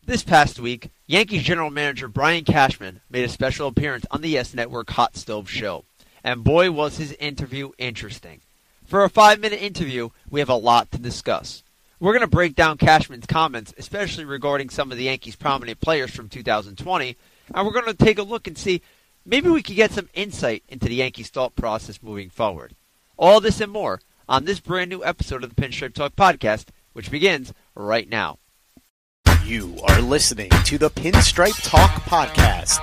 This past week, Yankees general manager Brian Cashman made a special appearance on the Yes Network Hot Stove Show. And boy, was his interview interesting. For a 5-minute interview, we have a lot to discuss. We're going to break down Cashman's comments, especially regarding some of the Yankees' prominent players from 2020, and we're going to take a look and see maybe we could get some insight into the Yankees' thought process moving forward. All this and more on this brand new episode of the Pinstripe Talk podcast, which begins right now. You are listening to the Pinstripe Talk podcast.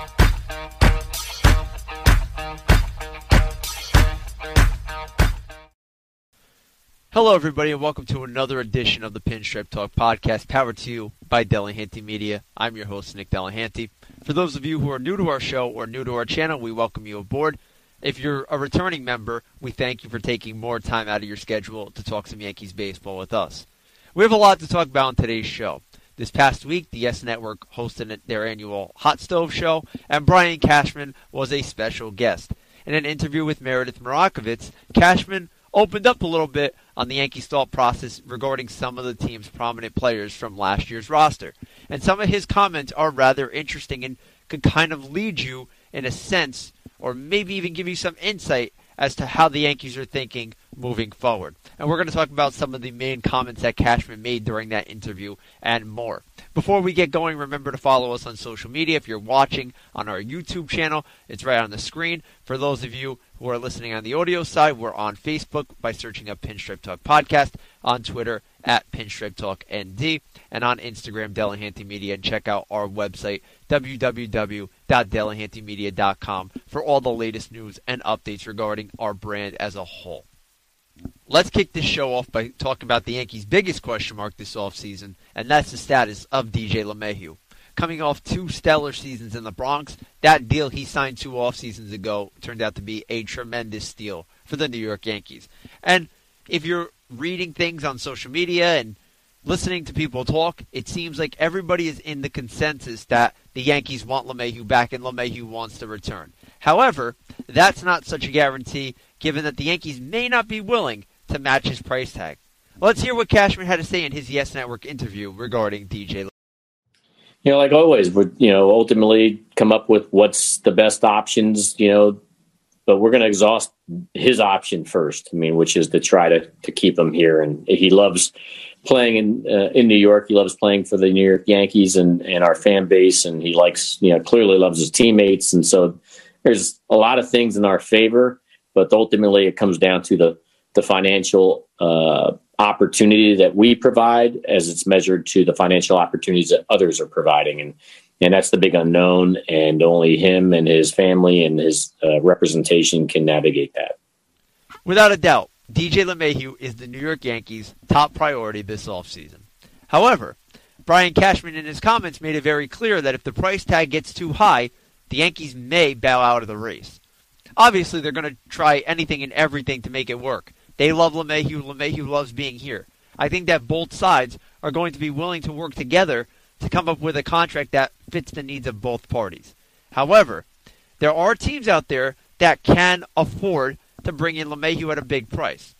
Hello, everybody, and welcome to another edition of the Pinstripe Talk podcast, powered to you by Delahanty Media. I'm your host, Nick Delahanty. For those of you who are new to our show or new to our channel, we welcome you aboard. If you're a returning member, we thank you for taking more time out of your schedule to talk some Yankees baseball with us. We have a lot to talk about on today's show. This past week, the Yes Network hosted their annual Hot Stove Show, and Brian Cashman was a special guest. In an interview with Meredith Marakovits, Cashman opened up a little bit on the Yankees' thought process regarding some of the team's prominent players from last year's roster. And some of his comments are rather interesting and could kind of lead you in a sense, or maybe even give you some insight as to how the Yankees are thinking moving forward. And we're going to talk about some of the main comments that Cashman made during that interview and more. Before we get going, remember to follow us on social media. If you're watching on our YouTube channel, it's right on the screen. For those of you who are listening on the audio side, we're on Facebook by searching up Pinstripe Talk Podcast, on Twitter at Pinstripe Talk ND, and on Instagram, Delahanty Media, and check out our website, www.delahantymedia.com, for all the latest news and updates regarding our brand as a whole. Let's kick this show off by talking about the Yankees' biggest question mark this offseason, and that's the status of DJ LeMahieu. Coming off 2 stellar seasons in the Bronx, that deal he signed 2 off seasons ago turned out to be a tremendous steal for the New York Yankees. And if you're reading things on social media and listening to people talk, it seems like everybody is in the consensus that the Yankees want LeMahieu back and LeMahieu wants to return. However, that's not such a guarantee, given that the Yankees may not be willing to match his price tag. Let's hear what Cashman had to say in his Yes Network interview regarding DJ. Like always, we're, ultimately come up with what's the best options, but we're going to exhaust his option first, which is to try to keep him here. And he loves playing in New York. He loves playing for the New York Yankees and our fan base. And he likes, clearly loves his teammates. And so there's a lot of things in our favor, but ultimately it comes down to the financial opportunity that we provide as it's measured to the financial opportunities that others are providing. And that's the big unknown, and only him and his family and his representation can navigate that. Without a doubt, DJ LeMahieu is the New York Yankees' top priority this offseason. However, Brian Cashman in his comments made it very clear that if the price tag gets too high, the Yankees may bow out of the race. Obviously, they're going to try anything and everything to make it work. They love LeMahieu. LeMahieu loves being here. I think that both sides are going to be willing to work together to come up with a contract that fits the needs of both parties. However, there are teams out there that can afford to bring in LeMahieu at a big price.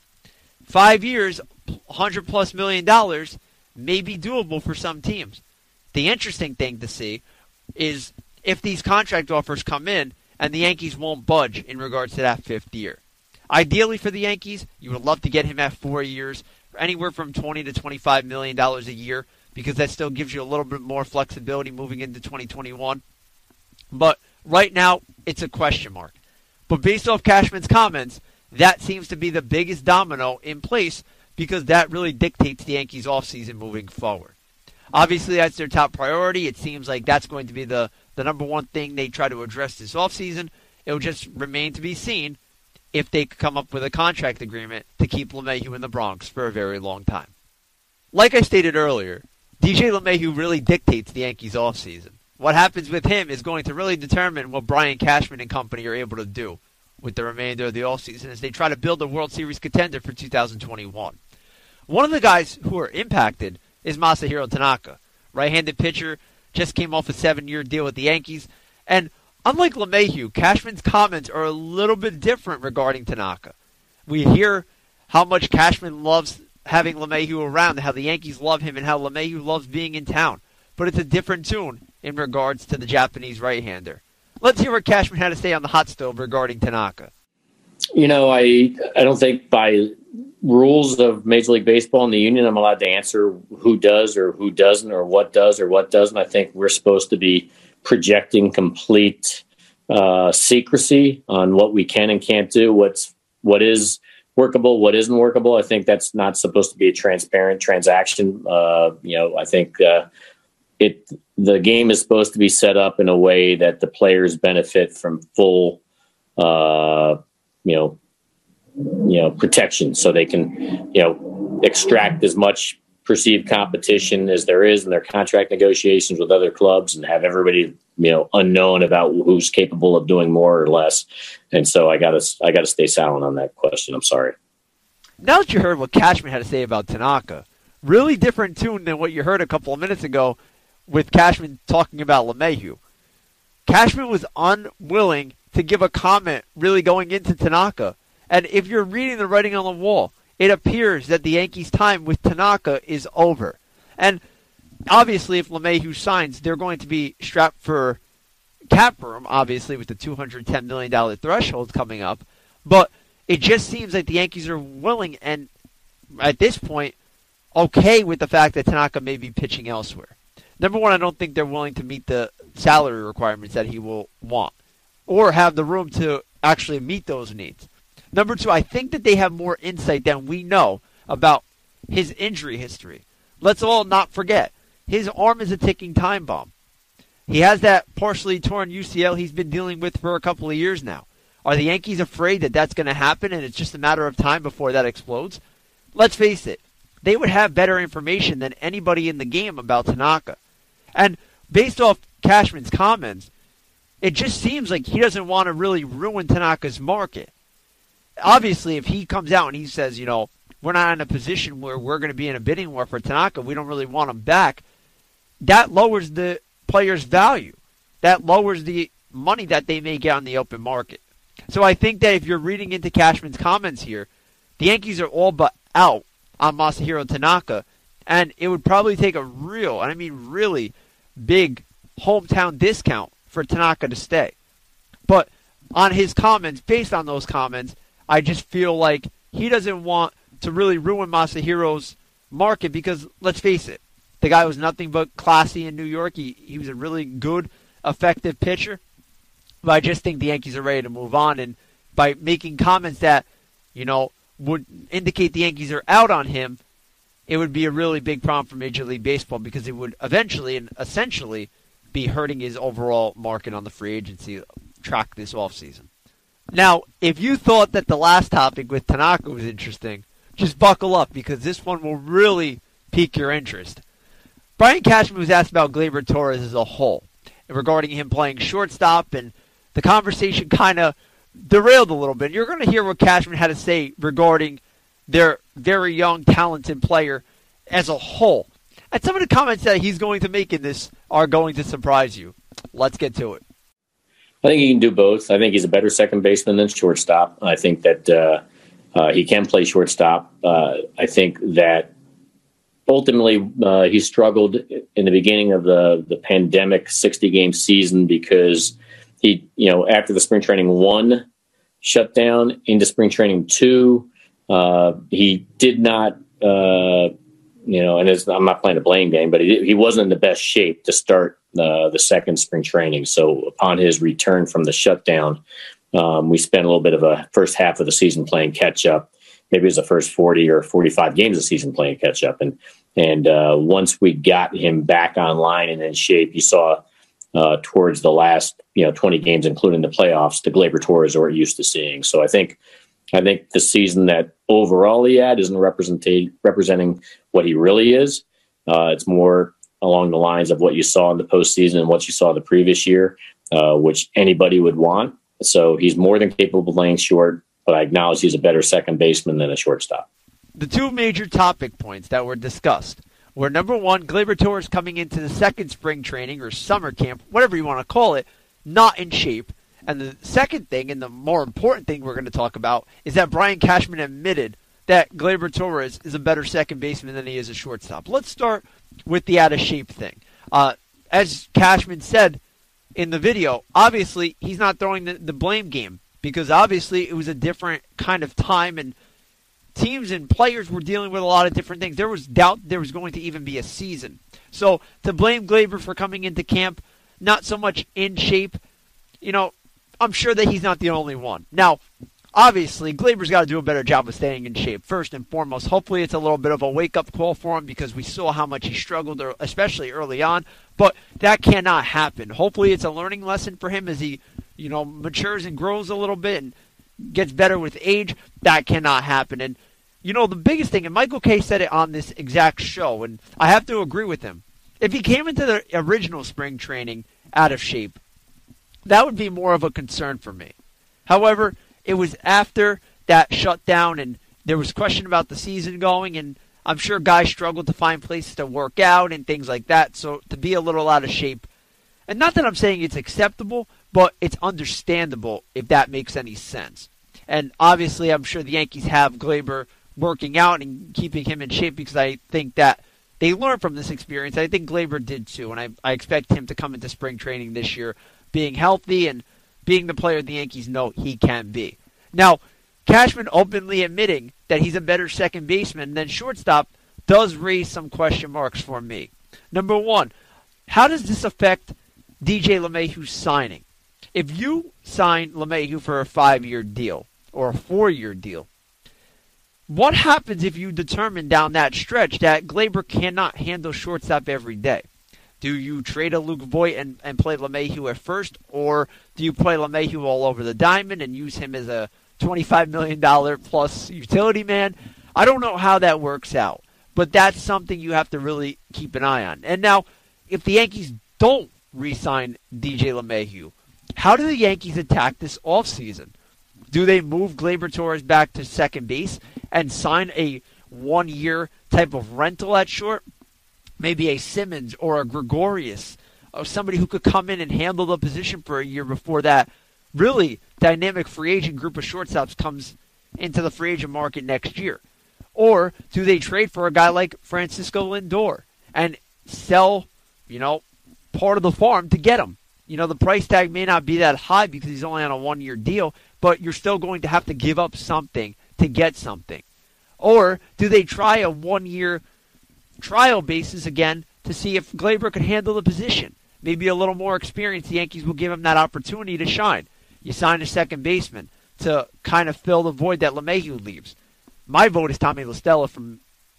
5 years, $100+ million may be doable for some teams. The interesting thing to see is if these contract offers come in and the Yankees won't budge in regards to that 5th year. Ideally for the Yankees, you would love to get him at 4 years, anywhere from $20 to $25 million a year, because that still gives you a little bit more flexibility moving into 2021. But right now, it's a question mark. But based off Cashman's comments, that seems to be the biggest domino in place, because that really dictates the Yankees' offseason moving forward. Obviously, that's their top priority. It seems like that's going to be the number one thing they try to address this offseason. It will just remain to be seen if they could come up with a contract agreement to keep LeMahieu in the Bronx for a very long time. Like I stated earlier, DJ LeMahieu really dictates the Yankees' offseason. What happens with him is going to really determine what Brian Cashman and company are able to do with the remainder of the offseason as they try to build a World Series contender for 2021. One of the guys who are impacted is Masahiro Tanaka. Right-handed pitcher, just came off a 7-year deal with the Yankees, and unlike LeMahieu, Cashman's comments are a little bit different regarding Tanaka. We hear how much Cashman loves having LeMahieu around, how the Yankees love him, and how LeMahieu loves being in town. but it's a different tune in regards to the Japanese right-hander. Let's hear what Cashman had to say on the hot stove regarding Tanaka. I don't think by rules of Major League Baseball and the union I'm allowed to answer who does or who doesn't or what doesn't. I think we're supposed to be projecting complete secrecy on what we can and can't do, what is workable, what isn't workable. I think that's not supposed to be a transparent transaction. I think the game is supposed to be set up in a way that the players benefit from full protection, so they can, extract as much perceived competition as there is in their contract negotiations with other clubs, and have everybody, unknown about who's capable of doing more or less. And so I gotta stay silent on that question. I'm sorry. Now that you heard what Cashman had to say about Tanaka, really different tune than what you heard a couple of minutes ago with Cashman talking about LeMahieu. Cashman was unwilling to give a comment really going into Tanaka. And if you're reading the writing on the wall, it appears that the Yankees' time with Tanaka is over. And obviously, if LeMahieu signs, they're going to be strapped for cap room, obviously, with the $210 million threshold coming up. But it just seems like the Yankees are willing and, at this point, okay with the fact that Tanaka may be pitching elsewhere. Number one, I don't think they're willing to meet the salary requirements that he will want or have the room to actually meet those needs. Number two, I think that they have more insight than we know about his injury history. Let's all not forget, his arm is a ticking time bomb. He has that partially torn UCL he's been dealing with for a couple of years now. Are the Yankees afraid that that's going to happen and it's just a matter of time before that explodes? Let's face it, they would have better information than anybody in the game about Tanaka. And based off Cashman's comments, it just seems like he doesn't want to really ruin Tanaka's market. Obviously, if he comes out and he says, we're not in a position where we're going to be in a bidding war for Tanaka, we don't really want him back, that lowers the player's value. That lowers the money that they may get on the open market. So I think that if you're reading into Cashman's comments here, the Yankees are all but out on Masahiro Tanaka, and it would probably take a real, and I mean really big hometown discount for Tanaka to stay. But on his comments, based on those comments, I just feel like he doesn't want to really ruin Masahiro's market because, let's face it, the guy was nothing but classy in New York. He was a really good, effective pitcher. But I just think the Yankees are ready to move on. And by making comments that, would indicate the Yankees are out on him, it would be a really big problem for Major League Baseball because it would eventually and essentially be hurting his overall market on the free agency track this offseason. Now, if you thought that the last topic with Tanaka was interesting, just buckle up because this one will really pique your interest. Brian Cashman was asked about Gleyber Torres as a whole regarding him playing shortstop, and the conversation kind of derailed a little bit. You're going to hear what Cashman had to say regarding their very young, talented player as a whole. And some of the comments that he's going to make in this are going to surprise you. Let's get to it. I think he can do both. I think he's a better second baseman than shortstop. I think that he can play shortstop. I think that ultimately he struggled in the beginning of the pandemic 60-game season because he, after the spring training 1 shutdown into spring training 2, he did not, and I'm not playing a blame game, but he wasn't in the best shape to start the second spring training. So upon his return from the shutdown, we spent a little bit of a first half of the season playing catch up. Maybe it was the first 40 or 45 games of the season playing catch up. And once we got him back online and in shape, you saw towards the last 20 games, including the playoffs, the Gleyber Torres we're used to seeing. So I think the season that overall he had isn't representing what he really is. It's more along the lines of what you saw in the postseason and what you saw the previous year, which anybody would want. So he's more than capable of playing short, but I acknowledge he's a better second baseman than a shortstop. The two major topic points that were discussed were, number one, Gleyber Torres coming into the second spring training or summer camp, whatever you want to call it, not in shape. And the second thing, and the more important thing we're going to talk about, is that Brian Cashman admitted that Gleyber Torres is a better second baseman than he is a shortstop. Let's start with the out-of-shape thing. As Cashman said in the video, obviously he's not throwing the blame game because obviously it was a different kind of time and teams and players were dealing with a lot of different things. There was doubt there was going to even be a season. So to blame Gleyber for coming into camp not so much in shape, I'm sure that he's not the only one. Now, obviously, Gleyber's got to do a better job of staying in shape, first and foremost. Hopefully it's a little bit of a wake-up call for him because we saw how much he struggled, especially early on. But that cannot happen. Hopefully it's a learning lesson for him as he, matures and grows a little bit and gets better with age. That cannot happen. And, the biggest thing, and Michael Kay said it on this exact show, and I have to agree with him. If he came into the original spring training out of shape, that would be more of a concern for me. However, it was after that shutdown and there was question about the season going, and I'm sure guys struggled to find places to work out and things like that. So to be a little out of shape, and not that I'm saying it's acceptable, but it's understandable if that makes any sense. And obviously I'm sure the Yankees have Gleyber working out and keeping him in shape because I think that they learned from this experience. I think Gleyber did too, and I expect him to come into spring training this year being healthy and being the player the Yankees know he can be. Now, Cashman openly admitting that he's a better second baseman than shortstop does raise some question marks for me. Number one, how does this affect DJ LeMahieu's signing? If you sign LeMahieu for a 5-year deal or a 4-year deal, what happens if you determine down that stretch that Gleyber cannot handle shortstop every day? Do you trade a Luke Voit and play LeMahieu at first, or do you play LeMahieu all over the diamond and use him as a $25 million plus utility man? I don't know how that works out, but that's something you have to really keep an eye on. And now, if the Yankees don't re-sign DJ LeMahieu, how do the Yankees attack this offseason? Do they move Gleyber Torres back to second base and sign a 1-year type of rental at short? Maybe a Simmons or a Gregorius, or somebody who could come in and handle the position for a year before that really dynamic free agent group of shortstops comes into the free agent market next year. Or do they trade for a guy like Francisco Lindor and sell, part of the farm to get him? The price tag may not be that high because he's only on a 1-year deal, but you're still going to have to give up something to get something. Or do they try a 1-year trial basis again to see if Gleyber could handle the position? Maybe a little more experience, the Yankees will give him that opportunity to shine. You sign a second baseman to kind of fill the void that LeMahieu leaves. My vote is Tommy La Stella from,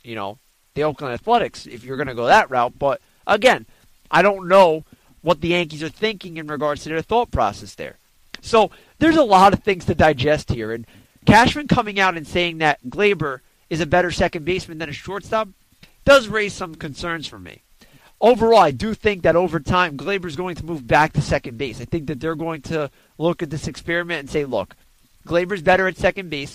the Oakland Athletics, if you're going to go that route. But, again, I don't know what the Yankees are thinking in regards to their thought process there. So there's a lot of things to digest here. And Cashman coming out and saying that Gleyber is a better second baseman than a shortstop does raise some concerns for me. Overall, I do think that over time, Gleyber's going to move back to second base. I think that they're going to look at this experiment and say, look, Gleyber's better at second base.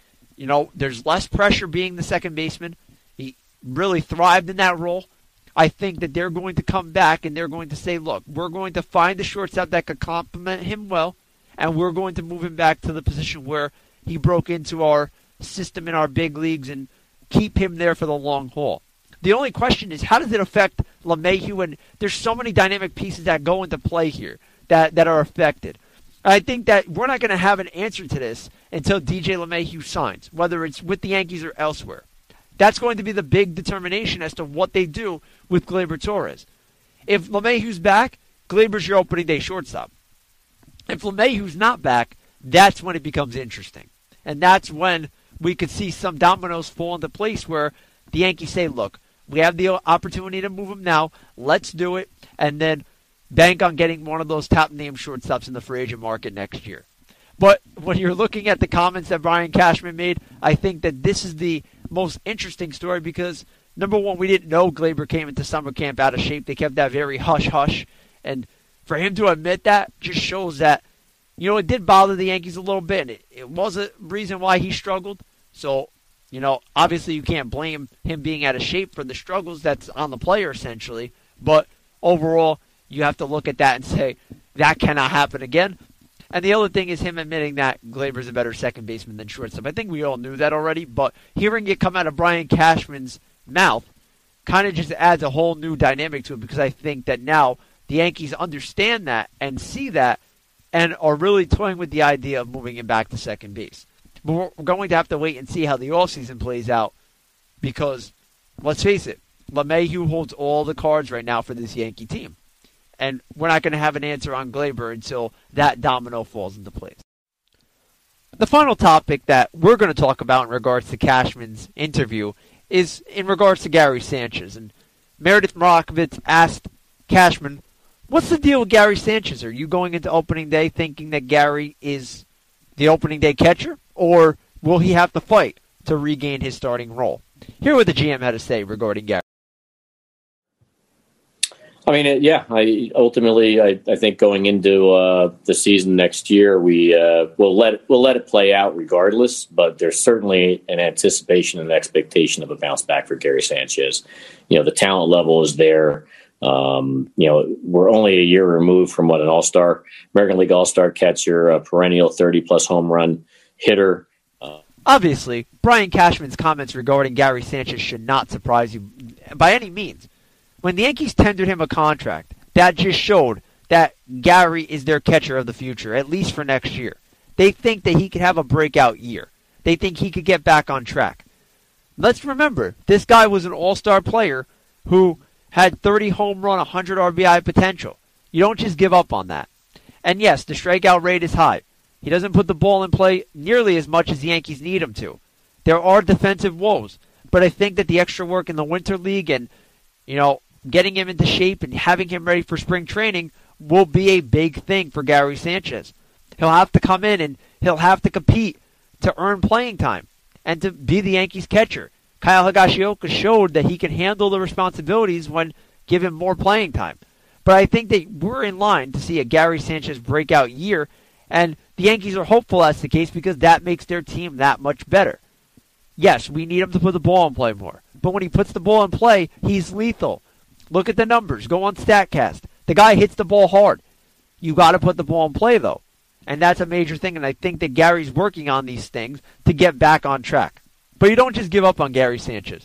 There's less pressure being the second baseman. He really thrived in that role. I think that they're going to come back and they're going to say, look, we're going to find a shortstop that could complement him well, and we're going to move him back to the position where he broke into our system in our big leagues and keep him there for the long haul. The only question is, how does it affect LeMahieu? And there's so many dynamic pieces that go into play here that are affected. I think that we're not going to have an answer to this until DJ LeMahieu signs, whether it's with the Yankees or elsewhere. That's going to be the big determination as to what they do with Gleyber Torres. If LeMahieu's back, Gleyber's your opening day shortstop. If LeMahieu's not back, that's when it becomes interesting. And that's when we could see some dominoes fall into place where the Yankees say, look, we have the opportunity to move him now. Let's do it. And then bank on getting one of those top-name shortstops in the free agent market next year. But when you're looking at the comments that Brian Cashman made, I think that this is the most interesting story because, number one, we didn't know Gleyber came into summer camp out of shape. They kept that very hush-hush. And for him to admit that just shows that, it did bother the Yankees a little bit. And it was a reason why he struggled. So, obviously you can't blame him being out of shape for the struggles that's on the player essentially. But overall, you have to look at that and say, that cannot happen again. And the other thing is him admitting that Gleyber's a better second baseman than shortstop. I think we all knew that already, but hearing it come out of Brian Cashman's mouth kind of just adds a whole new dynamic to it, because I think that now the Yankees understand that and see that and are really toying with the idea of moving him back to second base. But we're going to have to wait and see how the offseason plays out, because, let's face it, LeMahieu holds all the cards right now for this Yankee team. And we're not going to have an answer on Gleyber until that domino falls into place. The final topic that we're going to talk about in regards to Cashman's interview is in regards to Gary Sanchez. And Meredith Marakovitz asked Cashman, what's the deal with Gary Sanchez? Are you going into opening day thinking that Gary is the opening day catcher, or will he have to fight to regain his starting role? Hear what the GM had to say regarding Gary. I mean, yeah. I think going into the season next year, we'll let it play out regardless. But there's certainly an anticipation and expectation of a bounce back for Gary Sanchez. The talent level is there. We're only a year removed from what an All-Star, American League All-Star catcher, a perennial 30-plus home run hitter. Obviously, Brian Cashman's comments regarding Gary Sanchez should not surprise you by any means. When the Yankees tendered him a contract, that just showed that Gary is their catcher of the future, at least for next year. They think that he could have a breakout year. They think he could get back on track. Let's remember, this guy was an all-star player who had 30 home run, 100 RBI potential. You don't just give up on that. And yes, the strikeout rate is high. He doesn't put the ball in play nearly as much as the Yankees need him to. There are defensive woes, but I think that the extra work in the Winter League and, getting him into shape and having him ready for spring training will be a big thing for Gary Sanchez. He'll have to come in and he'll have to compete to earn playing time and to be the Yankees catcher. Kyle Higashioka showed that he can handle the responsibilities when given more playing time. But I think that we're in line to see a Gary Sanchez breakout year, and the Yankees are hopeful that's the case because that makes their team that much better. Yes, we need him to put the ball in play more, but when he puts the ball in play, he's lethal. Look at the numbers. Go on StatCast. The guy hits the ball hard. You got to put the ball in play, though. And that's a major thing, and I think that Gary's working on these things to get back on track. But you don't just give up on Gary Sanchez.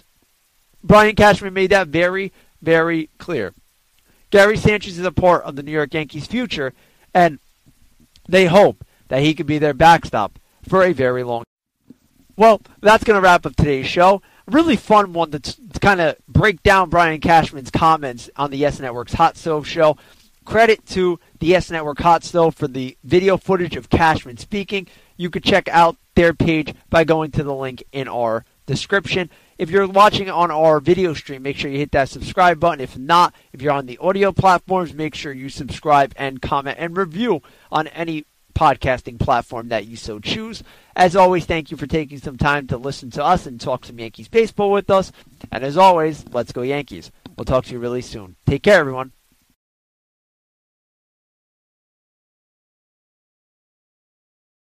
Brian Cashman made that very, very clear. Gary Sanchez is a part of the New York Yankees' future, and they hope that he could be their backstop for a very long time. Well, that's going to wrap up today's show. A really fun one to kind of break down Brian Cashman's comments on the Yes Network's Hot Stove Show. Credit to the Yes Network Hot Stove for the video footage of Cashman speaking. You could check out their page by going to the link in our description. If you're watching on our video stream, make sure you hit that subscribe button. If not, if you're on the audio platforms, make sure you subscribe and comment and review on any podcasting platform that you so choose. As always, thank you for taking some time to listen to us and talk some Yankees baseball with us. And as always, let's go Yankees. We'll talk to you really soon. Take care, everyone.